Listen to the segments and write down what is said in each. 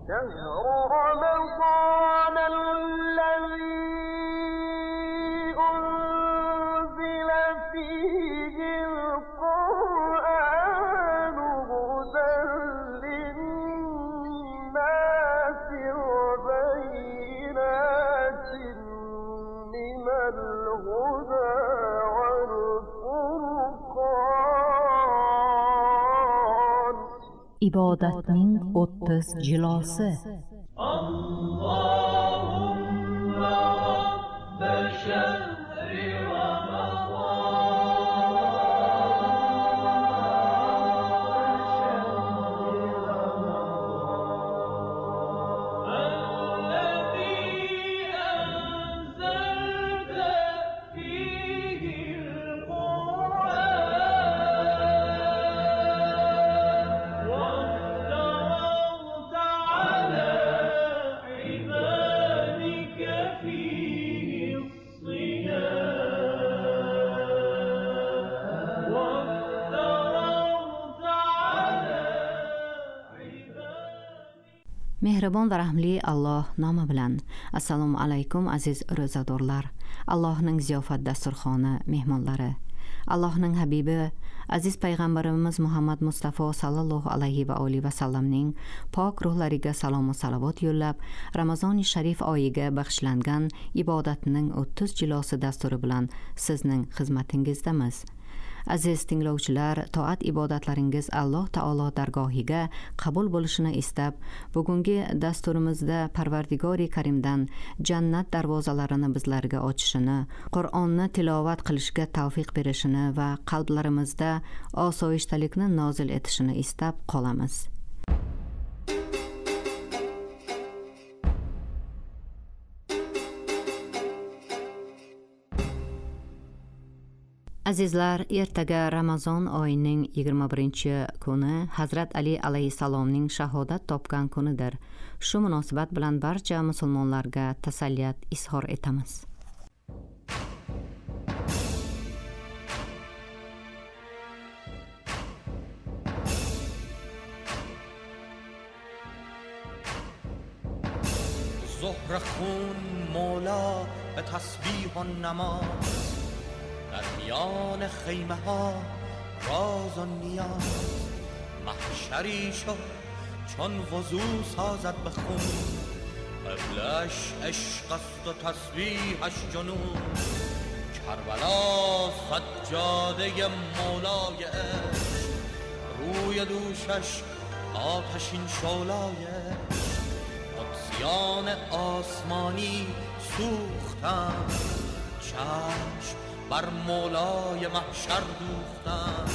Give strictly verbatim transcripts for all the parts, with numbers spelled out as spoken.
ibodatning o'ttiz jilosi. Allohumma rabba shahri Mehribon va rahmli Alloh nomi bilan. Assalomu alaykum aziz ro'zadorlar. Allohning ziyofat dasturxoni mehmonlari. Allohning habibi aziz payg'ambarimiz Muhammad Mustafa sallallohu alayhi va alihi va sallamning pok ruhlariga salom va salovat yo'llab, Ramazoni sharif oyiga bag'ishlangan ibodatning o'ttiz jilosi dasturi bilan sizning xizmatingizdamiz. Aziz tinglovchilar, toat ibodatlaringiz Alloh taolo dargohiga qabul bo'lishini istab, bugungi dasturimizda Parvardigori Karimdan jannat darvozalarini bizlarga ochishini, Qur'onni tilovat qilishga tavfiq berishini va qalblarimizda osoyishtalikni nozil etishini istab qolamiz. Azizlar, ertaga Ramazon oyining yigirma birinchi kuni Hazrat Ali alayhisalomning shahodat topgan kunidir. Shu munosabat bilan barcha musulmonlarga tasalliyat izhor etamiz. زهر خون مولا به تسبیح و نماز، در میان خیمه ها راز و نیاز، محشری شد چون وضو سازد به خون، قبلش عشق است و تسبیحش جنون. کربلا سجاده مولای عشق، روی دوشش آتشین شعلایش. قدسیان آسمانی سوختند، چشم بر مولای محشر دوختند،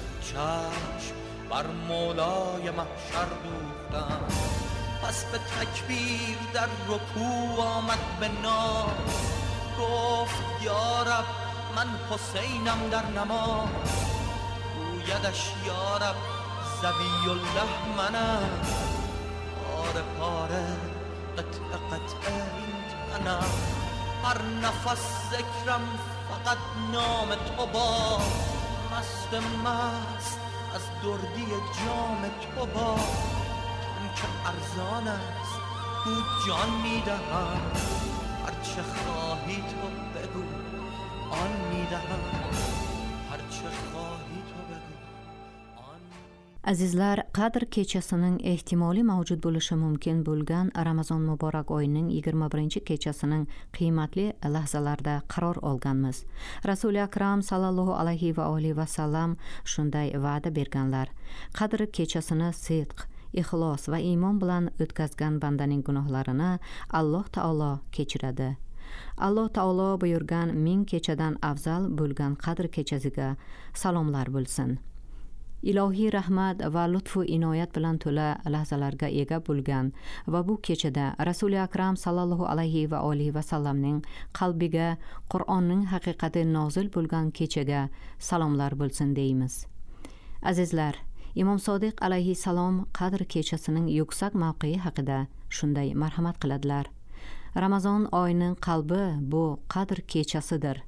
چشم بر مولای محشر دوختند. پس به تکبیر در رکوع آمد به ناز، گفت یا رب من حسینم در نماز. گویدش یا رب ذبی الله منم، پاره پاره قطعه قطعه این تنم. هر نفس ذکرم فقط نام تو با، مست مست از دردی جام تو با. تن که ارزان است او جان میدهم، هرچه خواهی تو بگو آن میدهم، هرچه خواهی تو بگو آن. Azizlar, Qadr kechasining ehtimoliy mavjud bo'lishi mumkin bo'lgan Ramazon muborak oyining yigirma birinchi kechasining qiymatli lahzalarida qaror olganmiz. Rasuli akram sallallohu alayhi va alihi va sallam shunday va'da berganlar. Qadr kechasini sidq, ixlos va iymon bilan o'tkazgan bandaning gunohlarini Alloh taolo kechiradi. Alloh taolo buyurgan ming kechadan afzal bo'lgan Qadr kechasiga salomlar bo'lsin. Ilohiy rahmat va lutfu inoyat bilan to'la lahzalarga ega bo'lgan va bu kechada Rasuli akram sallallohu alayhi va alihi va sallamning qalbiga Qur'onning haqiqati nozil bo'lgan kechaga salomlar bo'lsin deymiz. Azizlar, Imom Sodiq alayhi salom Qadr kechasining yuksak mavqei haqida shunday marhamat qiladilar. Ramazon oyining qalbi bu Qadr kechasidir.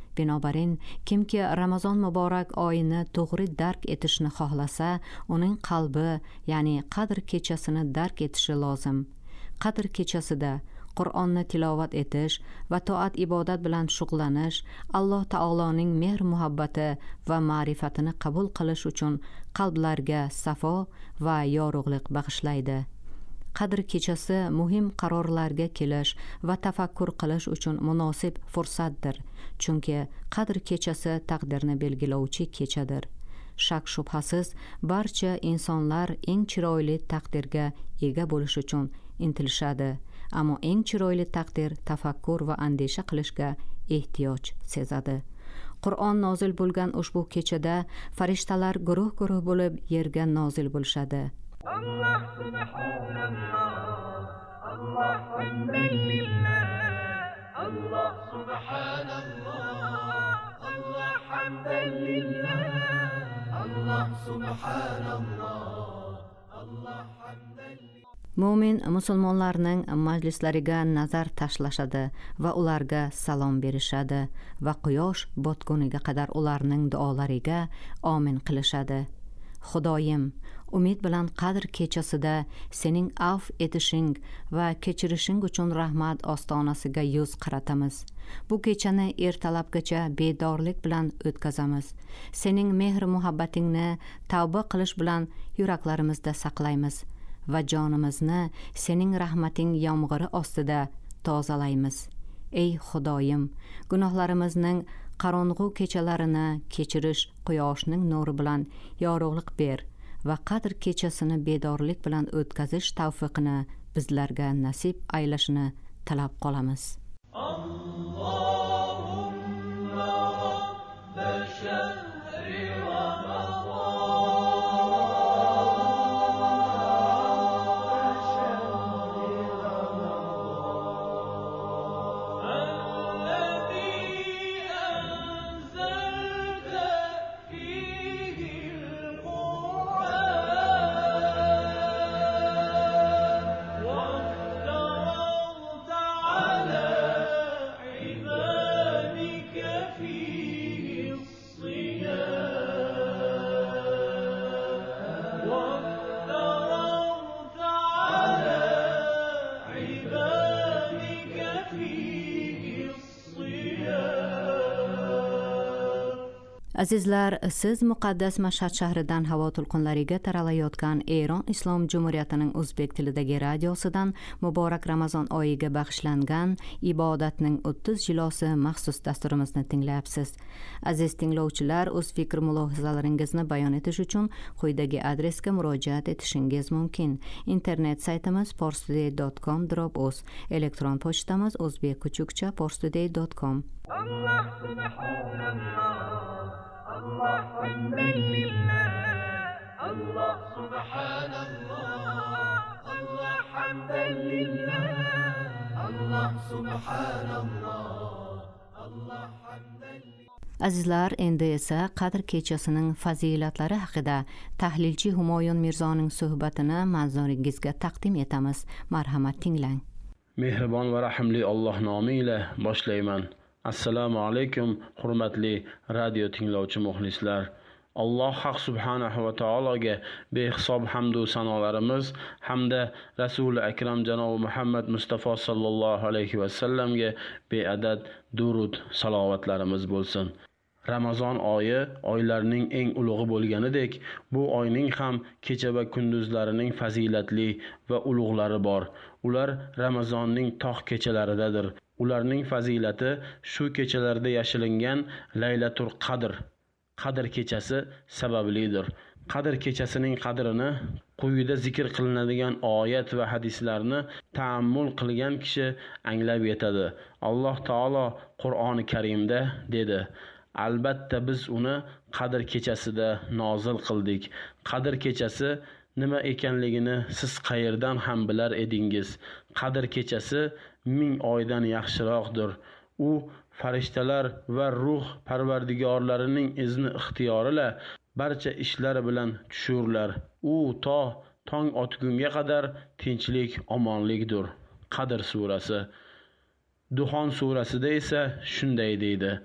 Binobarin, kimki Ramazon muborak oyini to'g'ri dark etishni xohlasa, uning qalbi, ya'ni Qadr kechasini dark etishi lozim. Qadr kechasida Qur'onni tilovat etish va toat ibodat bilan shug'ullanish Alloh taoloning mehr muhabbati va ma'rifatini qabul qilish uchun qalblarga safo va yorug'lik bag'ishlaydi. Qadr kechasi muhim qarorlarga kelish va tafakkur qilish uchun munosib fursatdir, chunki Qadr kechasi taqdirni belgilovchi kechadir. Shak shubhasiz barcha insonlar eng chiroyli taqdirga ega bo'lish uchun intilishadi, ammo eng chiroyli taqdir tafakkur va andisha qilishga ehtiyoj sezadi. Qur'on nozil bo'lgan ushbu kechada farishtalar guruh-guruh bo'lib yerga nozil bo'lishadi. Allah subhanallah, Allah hamdalillah, Allah subhanallah, Allah hamdalillah, Allah subhanallah, Allah hamdalillah. Mo'min musulmonlarning majlislariga nazar tashlashadi va ularga salom berishadi va quyosh botguniga qadar ularning duolariga amin qilishadi. Xudoyim, umid bilan Qadr kechasida sening afv etishing va kechirishing uchun rahmat ostonasiga yuz qaratamiz. Bu kechani ertalabgacha bedorlik bilan o'tkazamiz. Sening mehr muhabbatingni tavba qilish bilan yuraklarimizda saqlaymiz va jonimizni sening rahmating yomg'iri ostida tozalaymiz. Ey Xudoyim, gunohlarimizning qorong'u kechalarini kechirish quyoshning nuri bilan yorug'lik ber va Qadr kechasini bedorlik bilan o'tkazish tavfiqini bizlarga nasib aylashini tilab qolamiz. Allahumma rabb shahri Azizlar, siz muqaddas Mashhad shahridan havo to'lqinlariga taralayotgan Eron Islom Jumhuriyatining o'zbek tilidagi radiosidan muborak Ramazon oyiga bag'ishlangan ibodatning o'ttiz jilosi maxsus dasturimizni tinglayapsiz. Aziz tinglovchilar, o'z fikr mulohazalaringizni bayon etish uchun quyidagi adresga murojaat etishingiz mumkin. Internet saytimiz porstuday dot com uz, elektron pochtamiz o'zbekkuchukcha porstuday dot com. Allah subhanallah, Allah hamdalillah, Allah subhanallah, Allah hamdalillah, Allah subhanallah, Allah hamdalillah. Azizlar, endi esa Qadr kechasining fazilatlari haqida tahlilchi Humoyun Mirzoning suhbatini manzuringizga taqdim etamiz. Marhamat tinglang. Mehribon va rahimli Alloh nomi bilan boshlayman. Assalomu alaykum, hurmatli radio tinglovchi muxlislar. Alloh haq subhanahu va taologa behisob hamd va sanolarimiz hamda Rasuli akram janob Muhammad Mustafa sallallohu alayhi va sallamga beadad durud salovatlarimiz bo'lsin. Ramazon oyi oylarning eng ulug'i bo'lganidek, bu oyning ham kecha va kunduzlarining fazilatli va ulug'lari bor. Ular Ramazonning tog' kechalaridadir. Ularning fazilati shu kechalarda yashiringan Laylatul Qadr, Qadr kechasi sabablidir. Qadr kechasining qadrini quyida zikr qilinadigan oyat va hadislarni ta'ammul qilgan kishi anglab yetadi. Alloh taolo Qur'oni Karimda dedi: Albatta biz uni Qadr kechasida nozil qildik. Qadr kechasi nima ekanligini siz qayerdan ham bilar edingiz? Qadr kechasi ming oydan yaxshiroqdir. U farishtalar va ruh parvardigorlarining izni ixtiyorila barcha ishlar bilan tushurlar. U to tong otgunga qadar tinchlik, omonlikdir. Qadr surasi. Duxon surasida esa shunday deydi: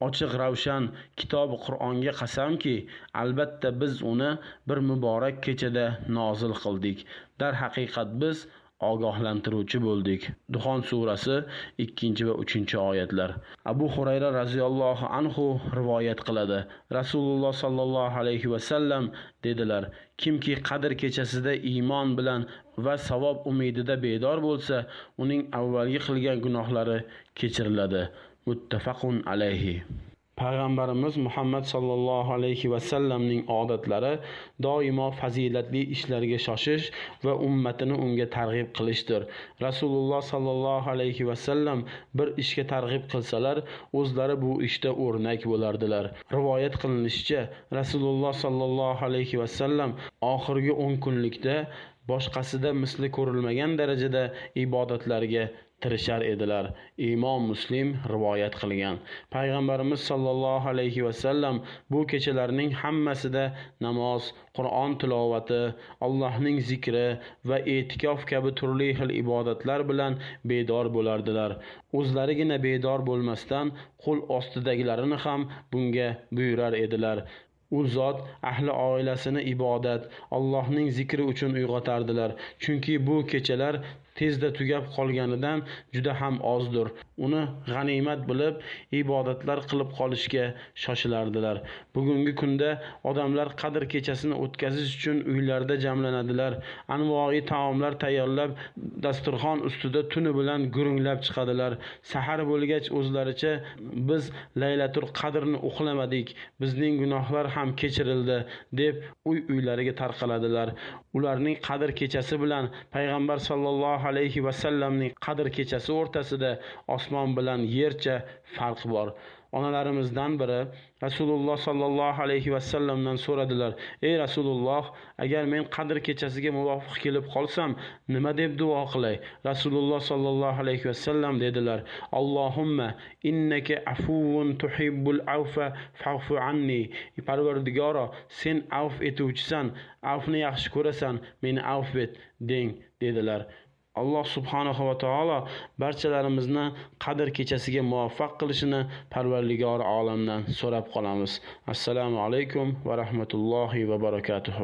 ochiq ravshan kitobi Qur'onga qasamki, albatta biz uni bir muborak kechada nozil qildik. Dar haqiqat biz ogohlantiruvchi bo'ldik. Duxon surasi ikkinchi va uchinchi oyatlar. Abu Hurayra radhiyallohu anhu rivoyat qiladi. Rasululloh sallallohu alayhi va sallam dedilar: kimki Qadr kechasida iymon bilan va savob umidida bedor bo'lsa, uning avvalgi qilgan gunohlari kechiriladi. Muttafaqun alayhi. Payg'ambarimiz Muhammad sallallohu alayhi va sallamning odatlari doimo fazilatli ishlarga shoshish va ummatini unga targ'ib qilishdir. Rasululloh sallallohu alayhi va sallam bir ishga targ'ib qilsalar, o'zlari bu ishda o'rnak bo'lardilar. Rivoyat qilinishicha, Rasululloh sallallohu alayhi va sallam oxirgi o'n kunlikda boshqasida misli ko'rilmagan darajada ibodatlarga tirishar edilar. Imom Muslim rivoyat qilgan. Payg'ambarimiz sallallohu alayhi va sallam bu kechalarning hammasida namoz, Qur'on tilovati, Allohning zikri va e'tikof kabi turli xil ibodatlar bilan bedor bo'lardilar. O'zlarigina bedor bo'lmasdan, qo'l ostidagilarini ham bunga buyurar edilar. U zot ahli oilasini ibodat, Allohning zikri uchun uyg'otardilar. Chunki bu kechalar tezda tugab qolganidan juda ham ozdir. Uni g'animat bilib, ibodatlar qilib qolishga shoshilardilar. Bugungi kunda odamlar Qadr kechasini o'tkazish uchun uylarda jamlanadilar. Anvoyi taomlar tayyorlab, dasturxon ustida tuni bilan gurunglab chiqadilar. Sahar bo'lgach o'zlaricha biz Laylatul Qadrni uxlamadik, bizning gunohlar ham kechirildi deb uy-uylariga tarqaladilar. Ularning Qadr kechasi bilan payg'ambar sallallohu alayhi va sallamning Qadr kechasi o'rtasida osmon bilan yercha farq bor. Onalarimizdan biri Rasululloh sallallohu alayhi va sallamdan so'radilar: "Ey Rasululloh, agar men Qadr kechasiga muvofiq kelib qolsam, nima deb duo qilay?" Rasululloh sallallohu alayhi va sallam dedilar: "Allohumma innaka afuvun tuhibbul afwa fa'fu anni." Parvardigoro, sen afv etuvchisan, afvni yaxshi ko'rasan, meni afv et deng dedilar. Alloh subhanahu va taolo barchalarimizni Qadr kechasiga muvaffaq qilishini Parvardigor olamdan so'rab qolamiz. Assalomu alaykum va rahmatullohi va barakatuh.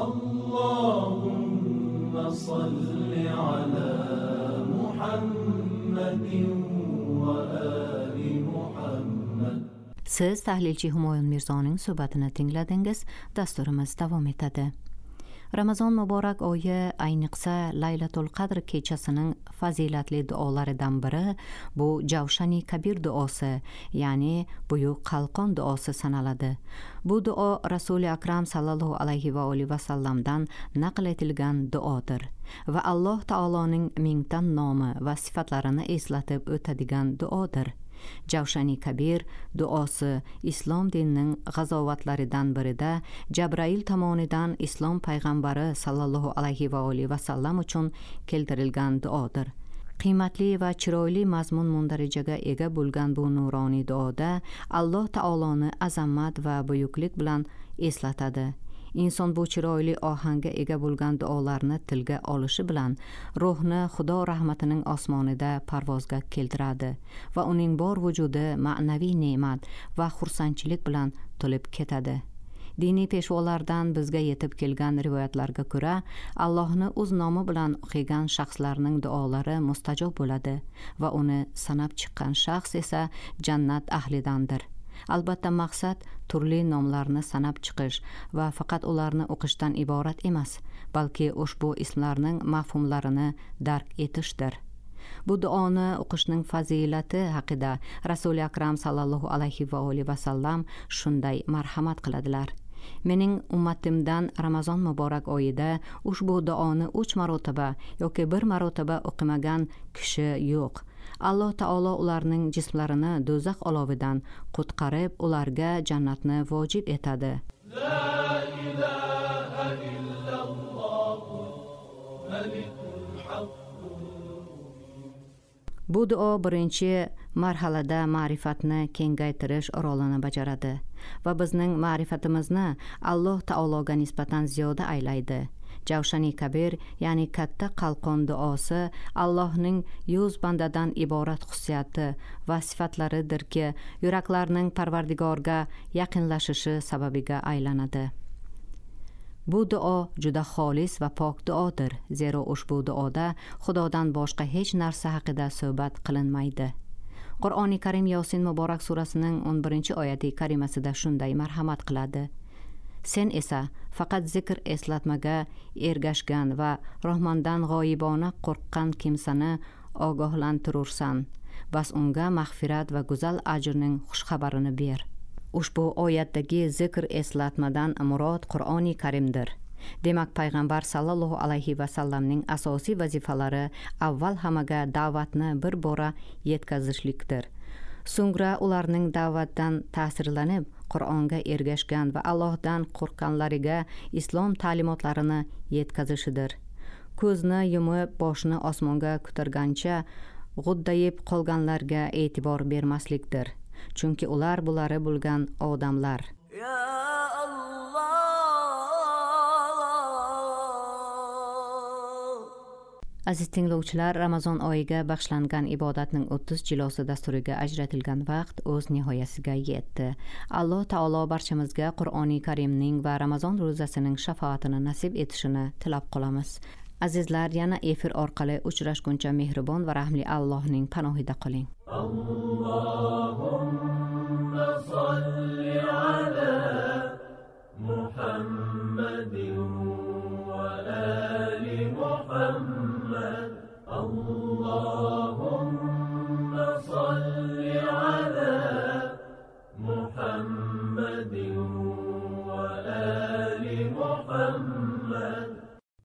Allohumma salli ala Muhammadin va ali Muhammad. Siz tahlilchi Humoyun Mirzoning suhbatini tingladingiz. Dasturimiz davom etadi. Ramazon muborak oyi, ayniqsa Laylatul Qadr kechasining fazilatli duolaridan biri bu Javshani Kabir duosi, ya'ni buyuk qalqon duosi sanaladi. Bu duo Rasuli Akram sallallohu alayhi va alihi va sallamdan naql etilgan duodir va Alloh taoloning mingdan nomi va sifatlarini eslatib o'tadigan duodir. Javshani Kabir duosi islom dinining g'azovatlaridan birida Jabrail tomonidan islom payg'ambari sallallohu alayhi va alihi va sallam uchun keltirilgan duodir. Qiymatli va chiroyli mazmun mundarijaga ega bo'lgan bu nuroniy duoda Alloh taoloni azamat va buyuklik bilan eslatadi. Inson bu chiroyli ohangga ega bo'lgan duolarni tilga olishi bilan ruhni Xudo rahmatining osmonida parvozga keltiradi va uning bor vujudi ma'naviy ne'mat va xursandchilik bilan to'lib ketadi. Diniy peshvolardan bizga yetib kelgan rivoyatlarga ko'ra, Allohni o'z nomi bilan o'qigan shaxslarning duolari mustajob bo'ladi va uni sanab chiqqan shaxs esa jannat ahlidandir. Albatta maqsad turli nomlarni sanab chiqish va faqat ularni o'qishdan iborat emas, balki ushbu ismlarning mafhumlarini dark etishdir. Bu duoni o'qishning fazilati haqida Rasuli Akram sallallohu alayhi va alihi va sallam shunday marhamat qiladilar: Mening ummatimdan Ramazon muborak oyida ushbu duoni uch marotaba yoki bir marotaba o'qimagan kishi yo'q. Alloh taolo ularning jismlarini do'zax olovidan qutqarib, ularga jannatni vojib etadi. La ilaha illalloh malikul haq. Bu duo birinchi marhalada ma'rifatni kengaytirish rolini bajaradi va bizning ma'rifatimizni Alloh taologa nisbatan ziyoda aylaydi. Javshani kabir, ya'ni katta qalqon duosi Allohning yuz bandadan iborat xususiyati va sifatlaridirki, yuraklarning Parvardigorga yaqinlashishi sababiga aylanadi. Bu duo juda xolis va pok duodir, zero ushbu duoda Xudodan boshqa hech narsa haqida suhbat qilinmaydi. Qur'oni Karim Yosin Muborak surasining o'n birinchi oyati karimasida shunday marhamat qiladi: Sen esa faqat zikr eslatmaga ergashgan va Rahmondan g'oyibona qo'rqqan kimsani ogohlantirursan, bas unga mag'firat va go'zal ajrning xushxabarini ber. Ushbu oyatdagi zikr eslatmadan murod Qur'oni Karimdir. Demak, payg'ambar sallallohu alayhi va sallamning asosiy vazifalari avval hammaga da'vatni bir bora yetkazishlikdir. So'ngra ularning da'vatdan ta'sirlanib Qur'onga ergashgan va Allohdan qo'rqqanlariga islom ta'limotlarini yetkazishidir. Ko'zni yumib boshni osmonga ko'targancha g'uddayib qolganlarga e'tibor bermaslikdir. Chunki ular bulari bo'lgan odamlar. Aziz tinglovchilar, Ramazon oyiga bag'ishlangan ibodatning o'ttiz jilosi dasturiga ajratilgan vaqt o'z nihoyasiga yetdi. Alloh taolo barchamizga Qur'oni Karimning va Ramazon ro'zasining shafoatini nasib etishini tilab qolamiz. Azizlar, yana efir orqali uchrashguncha mehribon va rahmli Allohning panohida qoling. Allah